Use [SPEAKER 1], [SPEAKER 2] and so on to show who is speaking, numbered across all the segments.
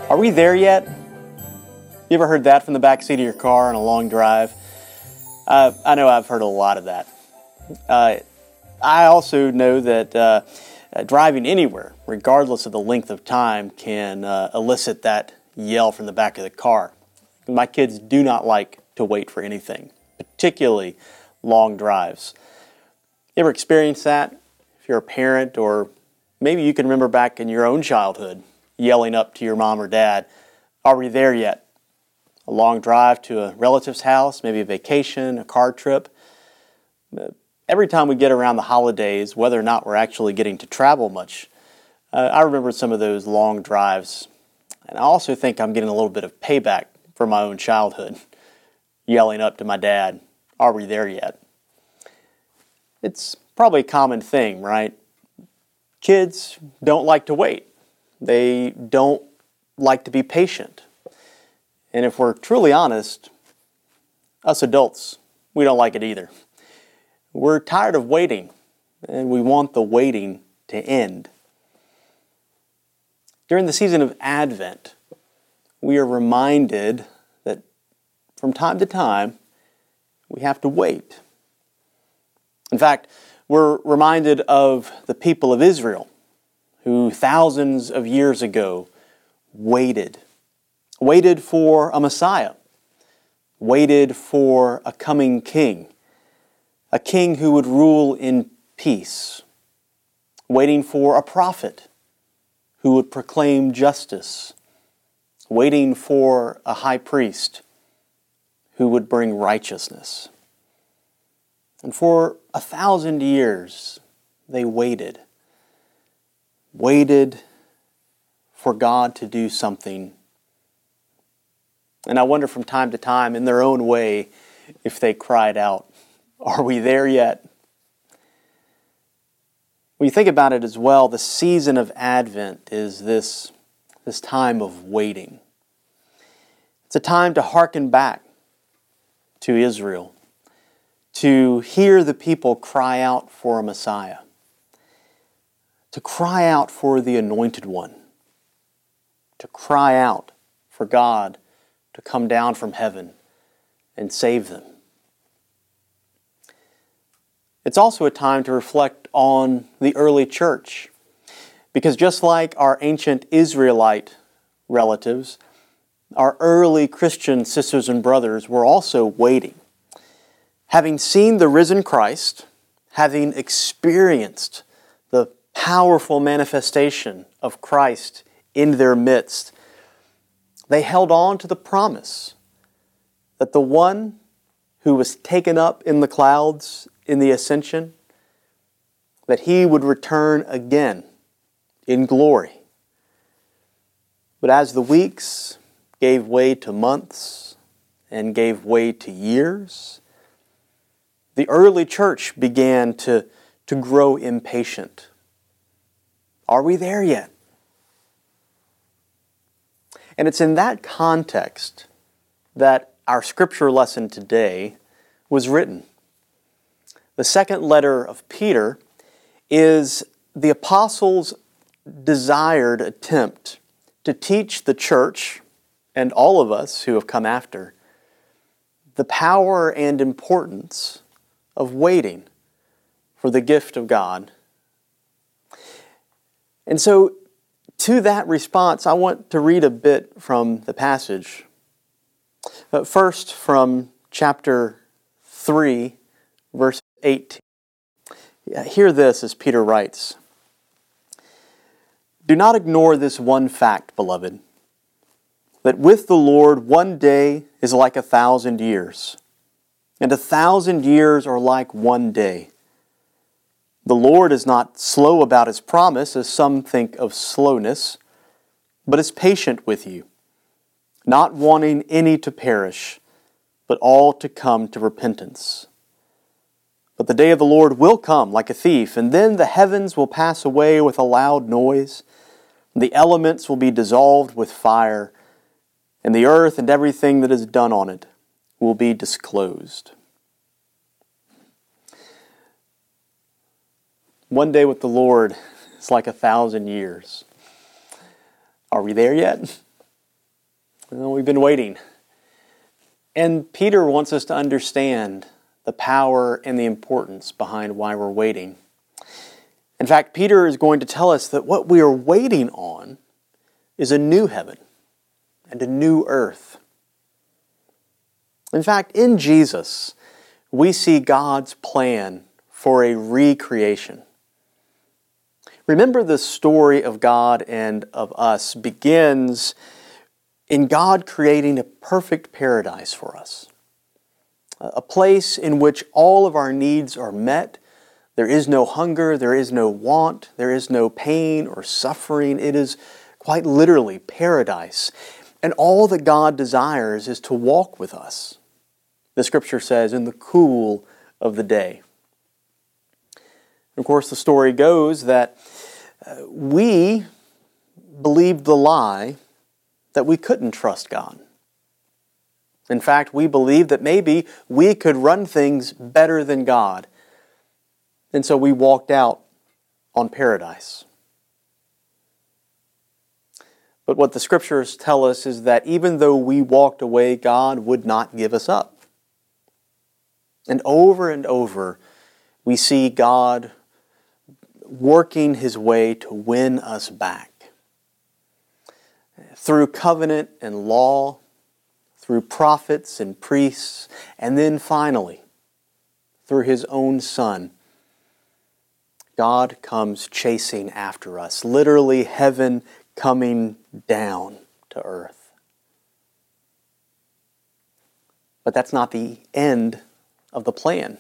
[SPEAKER 1] Are we there yet? You ever heard that from the back seat of your car on a long drive? I know I've heard a lot of that. I also know that driving anywhere, regardless of the length of time, can elicit that yell from the back of the car. My kids do not like to wait for anything, particularly long drives. You ever experienced that? If you're a parent, or maybe you can remember back in your own childhood, yelling up to your mom or dad, "Are we there yet?" A long drive to a relative's house, maybe a vacation, a car trip. Every time we get around the holidays, whether or not we're actually getting to travel much, I remember some of those long drives. And I also think I'm getting a little bit of payback for my own childhood, yelling up to my dad, "Are we there yet?" It's probably a common thing, right? Kids don't like to wait. They don't like to be patient. And if we're truly honest, us adults, we don't like it either. We're tired of waiting, and we want the waiting to end. During the season of Advent, we are reminded that from time to time, we have to wait. In fact, we're reminded of the people of Israel, who thousands of years ago waited for a Messiah, waited for a coming king, a king who would rule in peace, waiting for a prophet who would proclaim justice, waiting for a high priest who would bring righteousness. And for 1,000 years, they waited for God to do something. And I wonder from time to time, in their own way, if they cried out, "Are we there yet?" When you think about it as well, the season of Advent is this time of waiting. It's a time to hearken back to Israel, to hear the people cry out for a Messiah, to cry out for the Anointed One, to cry out for God to come down from heaven and save them. It's also a time to reflect on the early church, because just like our ancient Israelite relatives, our early Christian sisters and brothers were also waiting. Having seen the risen Christ, having experienced the powerful manifestation of Christ in their midst, they held on to the promise that the one who was taken up in the clouds in the ascension, that he would return again in glory. But as the weeks gave way to months and gave way to years, the early church began to grow impatient. Are we there yet? And it's in that context that our scripture lesson today was written. The second letter of Peter is the apostles' desired attempt to teach the church, and all of us who have come after, the power and importance of waiting for the gift of God. And so, to that response, I want to read a bit from the passage. First, from chapter 3, verse 18. Hear this as Peter writes. "Do not ignore this one fact, beloved, that with the Lord 1 day is like 1,000 years, and 1,000 years are like 1 day. The Lord is not slow about His promise, as some think of slowness, but is patient with you, not wanting any to perish, but all to come to repentance. But the day of the Lord will come like a thief, and then the heavens will pass away with a loud noise, and the elements will be dissolved with fire, and the earth and everything that is done on it will be disclosed." 1 day with the Lord is like 1,000 years. Are we there yet? Well, we've been waiting. And Peter wants us to understand the power and the importance behind why we're waiting. In fact, Peter is going to tell us that what we are waiting on is a new heaven and a new earth. In fact, in Jesus, we see God's plan for a recreation. Remember, the story of God and of us begins in God creating a perfect paradise for us. A place in which all of our needs are met. There is no hunger, there is no want, there is no pain or suffering. It is quite literally paradise. And all that God desires is to walk with us, the Scripture says, in the cool of the day. And of course, the story goes that we believed the lie that we couldn't trust God. In fact, we believed that maybe we could run things better than God. And so we walked out on paradise. But what the Scriptures tell us is that even though we walked away, God would not give us up. And over, we see God working His way to win us back. Through covenant and law, through prophets and priests, and then finally, through His own Son, God comes chasing after us, literally heaven coming down to earth. But that's not the end of the plan.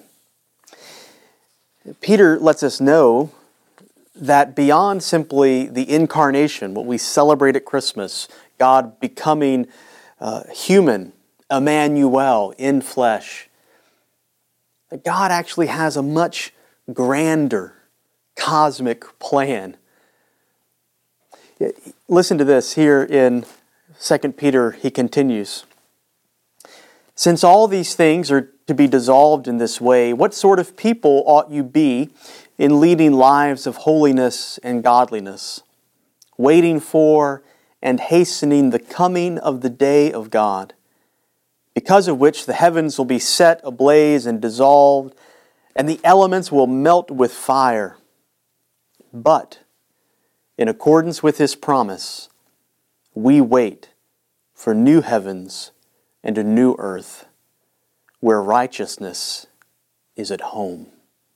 [SPEAKER 1] Peter lets us know that beyond simply the incarnation, what we celebrate at Christmas, God becoming human, Emmanuel, in flesh, that God actually has a much grander cosmic plan. Listen to this here in 2 Peter, he continues. Since all these things are to be dissolved in this way, what sort of people ought you be in leading lives of holiness and godliness, waiting for and hastening the coming of the day of God, because of which the heavens will be set ablaze and dissolved, and the elements will melt with fire. But, in accordance with His promise, we wait for new heavens and a new earth, where righteousness is at home.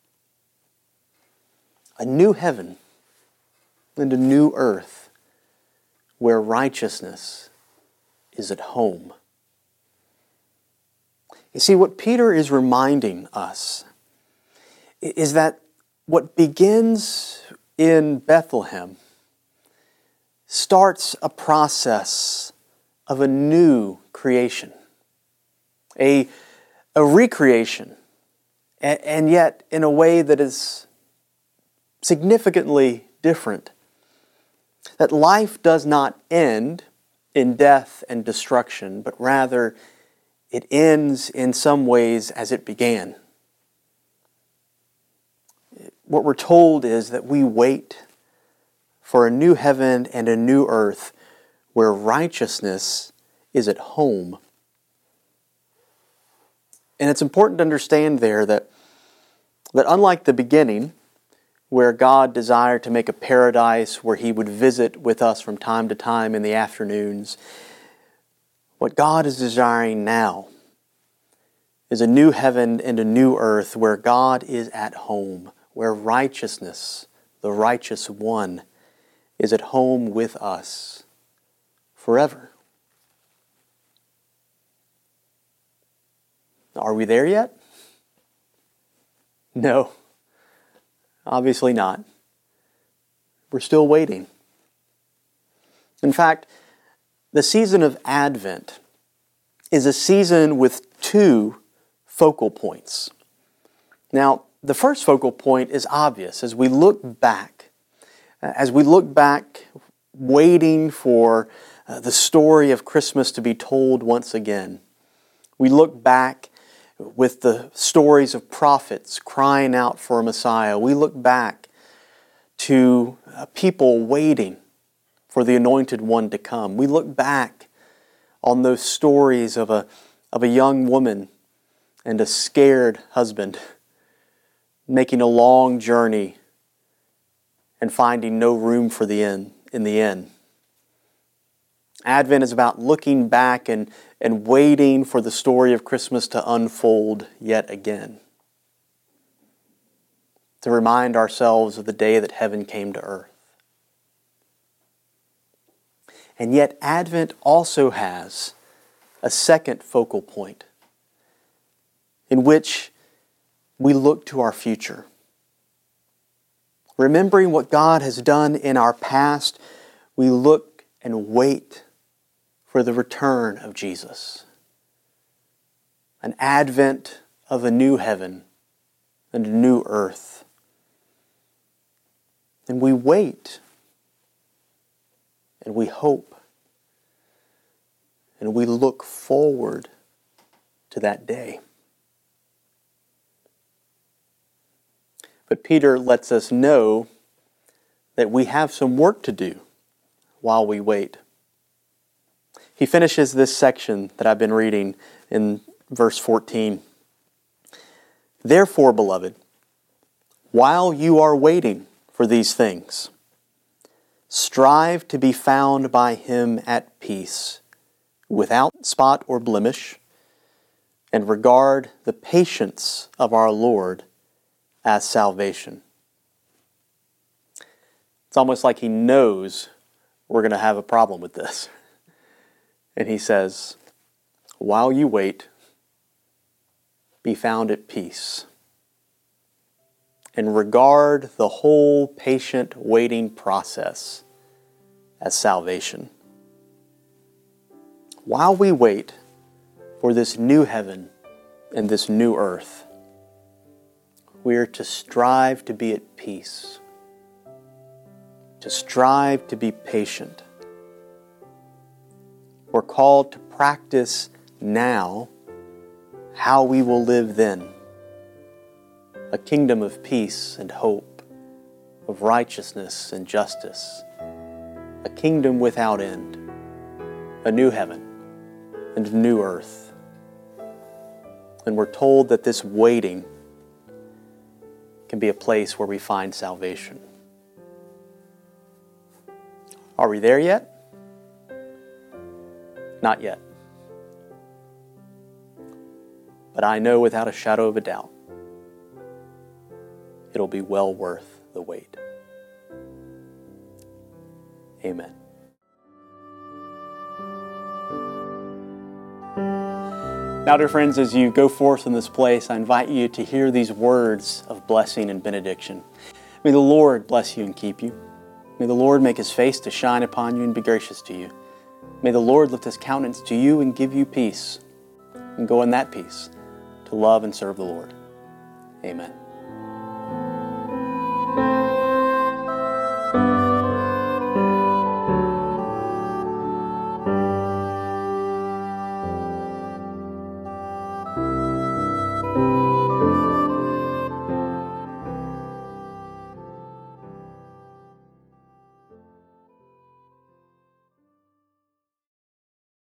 [SPEAKER 1] A new heaven and a new earth, where righteousness is at home. You see, what Peter is reminding us is that what begins in Bethlehem starts a process of a new creation, a recreation, and yet in a way that is significantly different. That life does not end in death and destruction, but rather it ends in some ways as it began. What we're told is that we wait for a new heaven and a new earth where righteousness is at home. And it's important to understand there that unlike the beginning, where God desired to make a paradise where He would visit with us from time to time in the afternoons, what God is desiring now is a new heaven and a new earth where God is at home, where righteousness, the righteous one, is at home with us forever. Are we there yet? No, obviously not. We're still waiting. In fact, the season of Advent is a season with two focal points. Now, the first focal point is obvious as we look back. Waiting for the story of Christmas to be told once again. We look back with the stories of prophets crying out for a Messiah. We look back to people waiting for the Anointed One to come. We look back on those stories of a young woman and a scared husband making a long journey and finding no room for the inn in the inn. Advent is about looking back and waiting for the story of Christmas to unfold yet again, to remind ourselves of the day that heaven came to earth. And yet Advent also has a second focal point in which we look to our future. Remembering what God has done in our past, we look and wait for the return of Jesus. An advent of a new heaven and a new earth. And we wait and we hope and we look forward to that day. But Peter lets us know that we have some work to do while we wait. He finishes this section that I've been reading in verse 14. Therefore, beloved, while you are waiting for these things, strive to be found by Him at peace, without spot or blemish, and regard the patience of our Lord as salvation. It's almost like He knows we're going to have a problem with this. And He says, while you wait, be found at peace, and regard the whole patient waiting process as salvation. While we wait for this new heaven and this new earth, we are to strive to be at peace, to strive to be patient. We're called to practice now how we will live then. A kingdom of peace and hope, of righteousness and justice. A kingdom without end. A new heaven and a new earth. And we're told that this waiting can be a place where we find salvation. Are we there yet? Not yet. But I know without a shadow of a doubt, it'll be well worth the wait. Amen. Now, dear friends, as you go forth in this place, I invite you to hear these words of blessing and benediction. May the Lord bless you and keep you. May the Lord make His face to shine upon you and be gracious to you. May the Lord lift His countenance to you and give you peace. And go in that peace to love and serve the Lord. Amen.